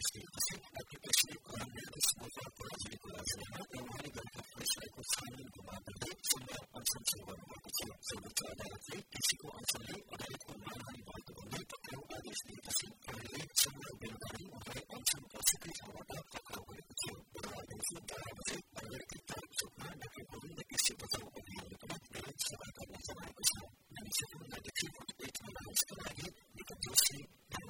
Sì, aplikasi kurangnya di sebuah aplikasi yang hari dan aplikasi kurang berbeda sehingga langsung sebuah aplikasi sebut ada risiko asli dari pemahaman waktu untuk terkait aplikasi kali semua berbagai mulai langsung positif pada kakak kecil berada di sekitar agar kita coba dapat mendeteksi betul yang dengan sebagai masalah besar dan sebelum mendeteksi itu harus sekali diketahui dan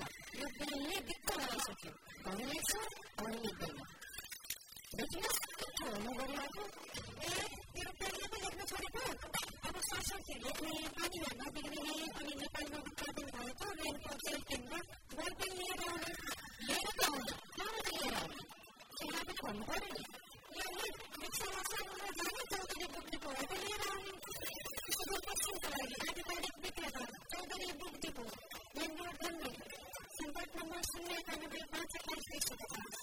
Lebih di tengah sakit. Kalau itu, orang itu. Jadi ठाउँमा गरिरहेको मेरो पेरिया पनि लेख्न छोडेको अब शासकहरूले पानी भर्न बिग्रिने अनि नेपालमा उत्पादन भएको रेनको तेल केन्द्र बल्बेन लिएर आउने लिएर आउने लिएर आउने यहाँ पनि भन्नु पऱ्यो नि यहाँ रिक्सामा सामुमा जाने चौधरी बुक डिपोबाट लिएर आउने सुदूरपश्चिमको लागि आधिकारिक विक्रेता चौधरी बुक डिपो बेङ्गलोर दिल्ली सम्पर्क नम्बर 09151282050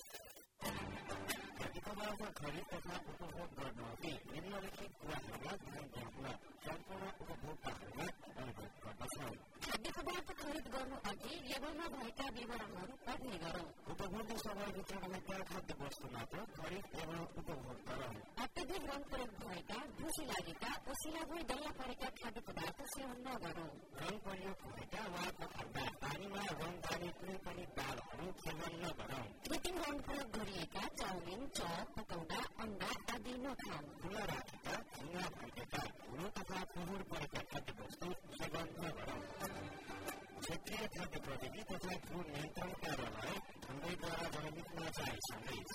खरिद तथा उपभोग गर्नुअघि निम्नलिखित कुराहरूलाई ध्यान दिनुहोला सम्पूर्ण उपभोक्ताहरूलाई अनुरोध गर्दछौँ। खाद्य पदार्थ खरिद गर्नु अघि लेबलमा भएका विवरणहरू पढ्ने गरौँ। उपभोग्य समयभित्र रहेका खाद्य वस्तु मात्र खरिद एवं उपभोग गरौँ। अत्यधिक रङ प्रयोग भएका धुसी लागेका ओसिला भई डल्ला परेका खाद्य पदार्थ सेवन नगरौँ। रङ प्रयोग भएका वा पखाल्दा पानीमा रङ जाने कुनै पनि दालहरू सेवन नगरौँ। कृत्रिम रङ प्रयोग गरिएका चाउमिन चप पकौडा अन्डा आदि नखाऊ। खुला राखेका झिङ्गा भएका हुनु तथा फोहोर परेका खाद्य वस्तु सेवन नगरौँ। क्षेत्रीय खाद्य प्रविधि तथा फुड नियन्त्रण कार्यालय मुम्बईद्वारा जनहितमा जारी सन्देश।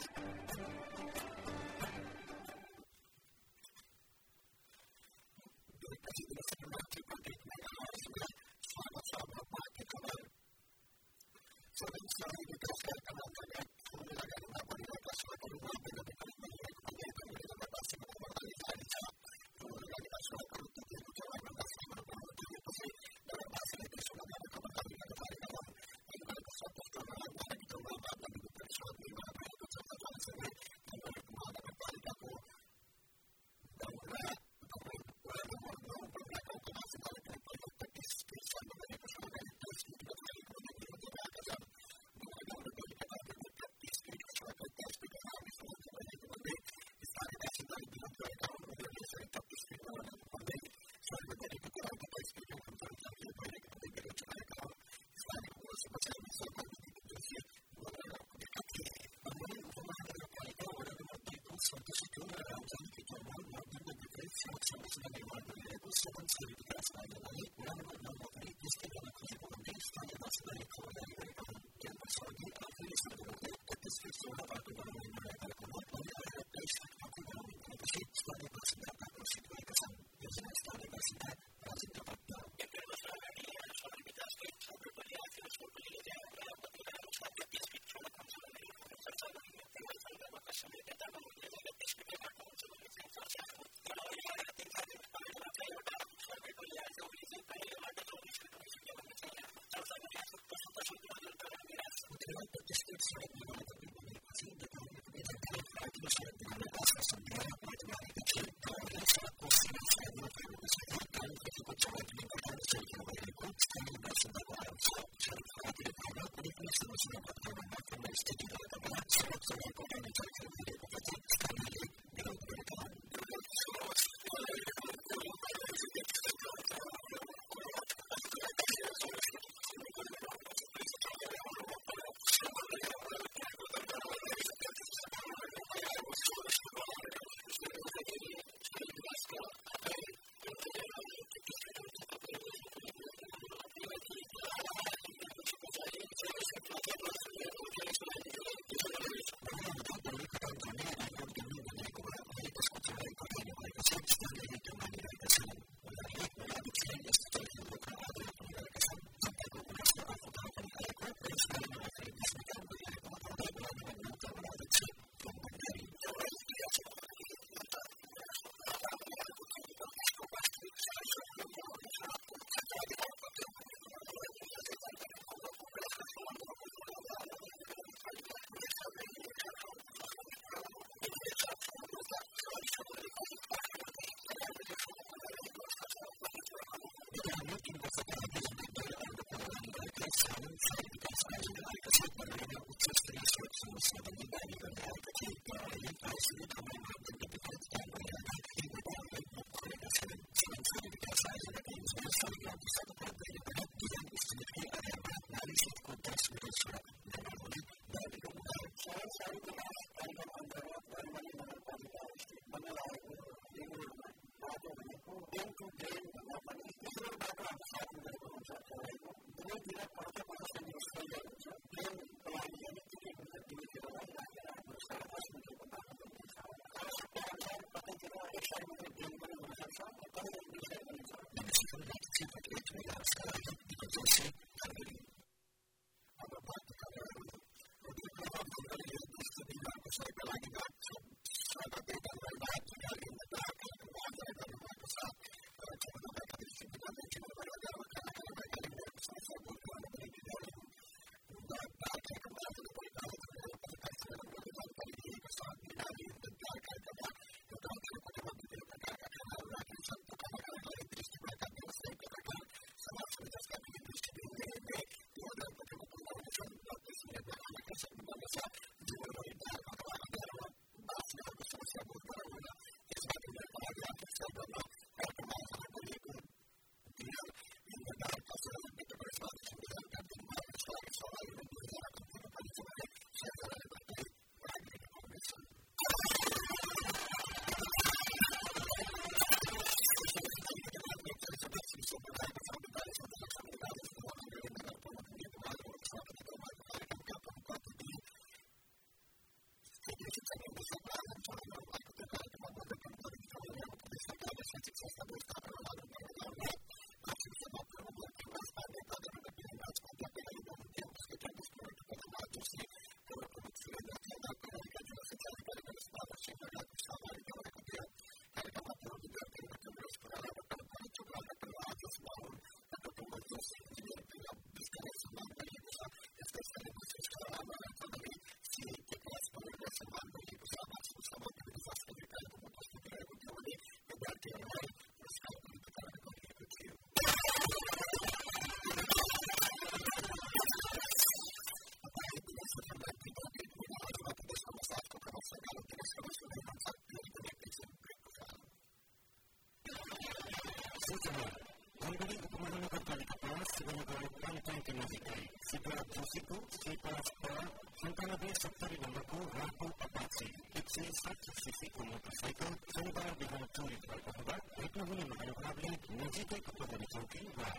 धनगढी उपमहानगरपालिका पास शिवनगर पानी ट्याङ्की नजिकै सिद्धार्थ जोशीको C5 9770 नम्बरको राको अपाचे 160 सीसीको मोटरसाइकल शनिबार बिहान चोरी भएको हुँदा भेट्न हुने महानुभावले नजिकैको प्रहरी चौकी वा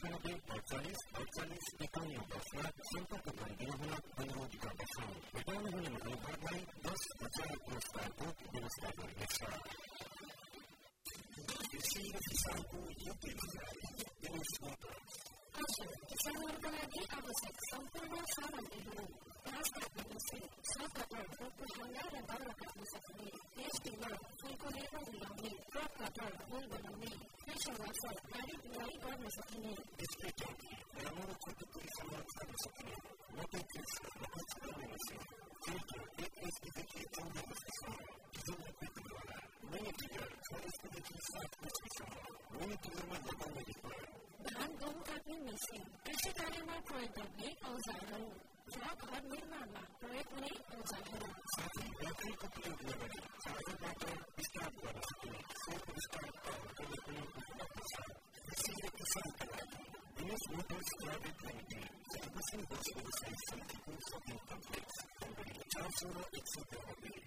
98484851 सम्पर्क गरिदिन हुन अनुरोध गर्दछौँ। भेटाउन हुने महानुभावलाई 10,000 पुरस्कारको व्यवस्था गरिनेछ। किसानहरूका लागि आवश्यक सम्पूर्ण सामग्रीहरू घाँस काट्नेपछि सागकटर बोटको हाँगा र दाउरा काट्न सक्ने टेस्टिङमा फुलको लेबल मिलाउने क्रप कटर फुल बनाउने प्रेसर वासर गाडी धुवाई गर्न सकिने धान गहुँ काट्ने मेसिन कृषि कार्यमा प्रयोग गर्ने औजारहरू घर निर्माणमा प्रयोग हुने औजारहरू साथै ब्याट्रीको प्रयोग नगरी चार्जरबाट स्टार्ट गर्न सकिने सोलर स्टार्ट पावरले पनि उपलब्ध छ। कृषि र किसानका लागि दिनेश मोटर्स प्राइभेट लिमिटेड 40 वर्ष व्यवसायिक समितिको सपिङ कम्प्लेक्स 416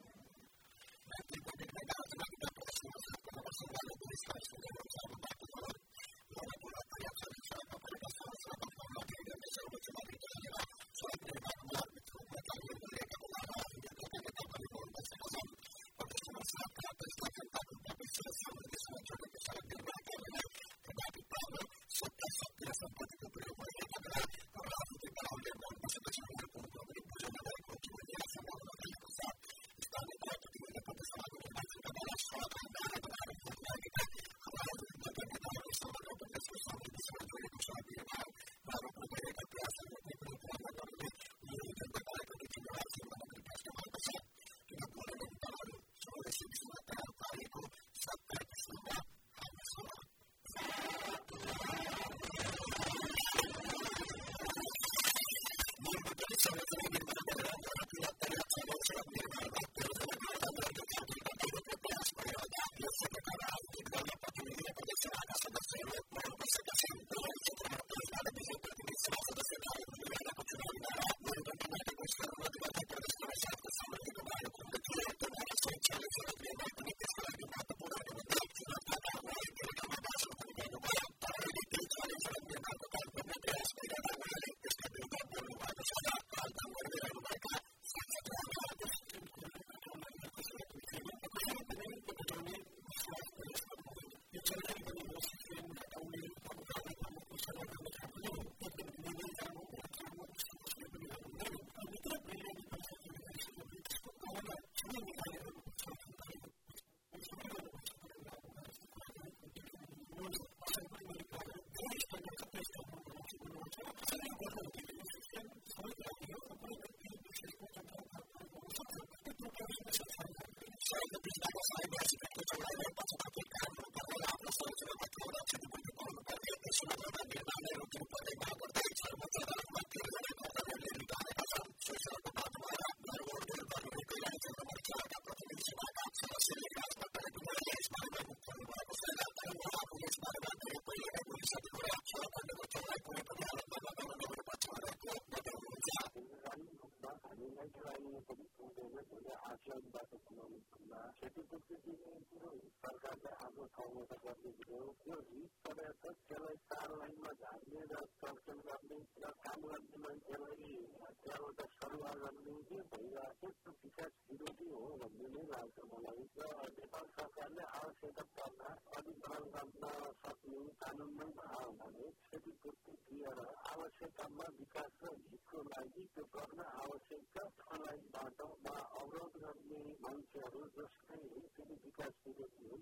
सरकारले आफ्नो ठाउँमा गरिदियो त्यो हित पदार्थ त्यसलाई 4 लाइनमा झार्ने र सर्कल गर्ने र काम गर्ने मान्छेलाई त्यहाँबाट सरुवा गर्ने के भइरहेको त्यो विकास विरोधी हो भन्ने नै लाग्छ मलाई। र नेपाल सरकारले आवश्यकता पर्दा अधिग्रहण गर्न सक्ने कानुनमै भयो भने क्षतिपूर्ति दिएर आवश्यकतामा विकास र हितको लागि त्यो गर्न आवश्यकतालाई बाटोमा अवरोध गर्ने मान्छेहरू जसले विकास विरोधी हुन्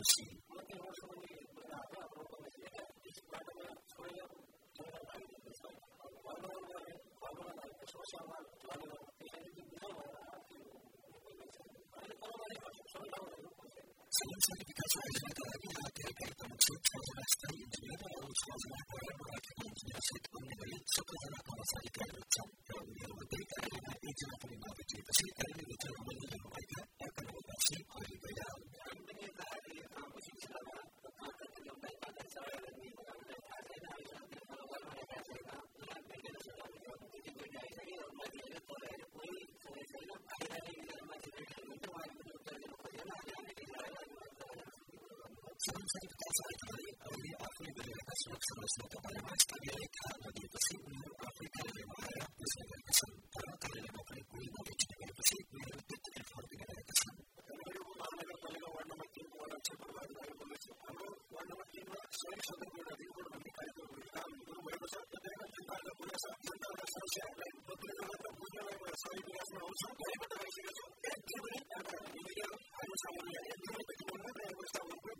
गरेपछि Selain vikas योजनाका लागि हातेर कार्यक्रम 6जना स्थायी इन्जिनियर र 6जना पर्यावरण राखेको इन्जिनियर सहित बन्ने गरी 17जना कर्मचारी कार्यरत छन् र उनीहरूमध्ये कार्यालयमा एकजना पनि नभेटिएपछि कार्यालयभित्र बनिरहनुभएका अर्का नगरवासी अहिले गएका Selain vikas अधिकारी अहिले आफूले गरिरहेका सुरक्षा रचनाका बारेमा स्थानीयले थाहा नदिएपछि उनीहरू आफै कार्यालयमा आएर बुझ्ने गरेका छन् तर कार्यालयमा पनि कोही नभेटिने गरेपछि उनीहरू त्यत्तिकै फर्किने गरेका छन् महानगरपालिका वार्ड नम्बर 3 को वार्ड क्षेत्रबाट बोलेको हाम्रो वार्ड नम्बर 3 मा 100 सदस्यको रिपोर्ट भन्ने कार्यक्रमहरू काम गर्नुभएको छ त्यसैले जनताको गुनासो जनताका समस्याहरूलाई बुझ्नलाई बुझ्नलाई सही विकासमा आउँछ त्यहीबाट आइसकेको छ त्यही पनि मिडिया हाम्रो सामान्य एकदमै देखिनुहुन्न र अवस्था भएको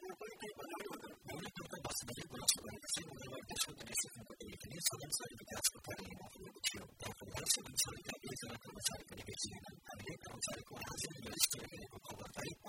सदनसरी विकासको कार्यमा पुगेको थियो तर सदनसरीका एकजना कर्मचारी पनि भेटिएनन् हामीले कर्मचारीको हाजिरी रजिस्टर गरेको खबर पाई